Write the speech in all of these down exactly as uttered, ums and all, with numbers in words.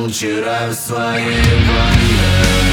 утонул вчера в своей ванной.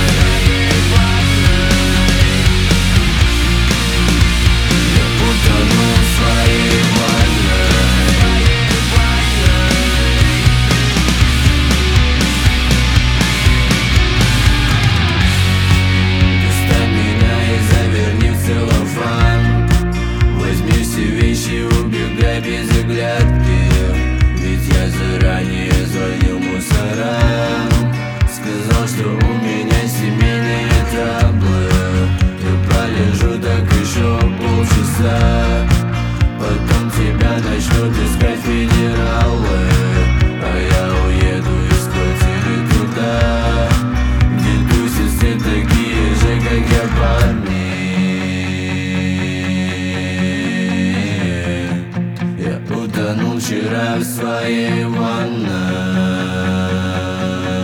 Убегай без оглядки, ведь я заранее звонил мусорам. Сказал, что у меня семейные траблы. Я пролежу так еще полчаса, потом тебя начнут искать федералы, а я уеду из квартиры туда, где тусят все такие же, как я, парни. Утонул вчера в своей ванной.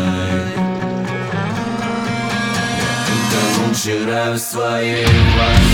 Утонул вчера в своей ванной.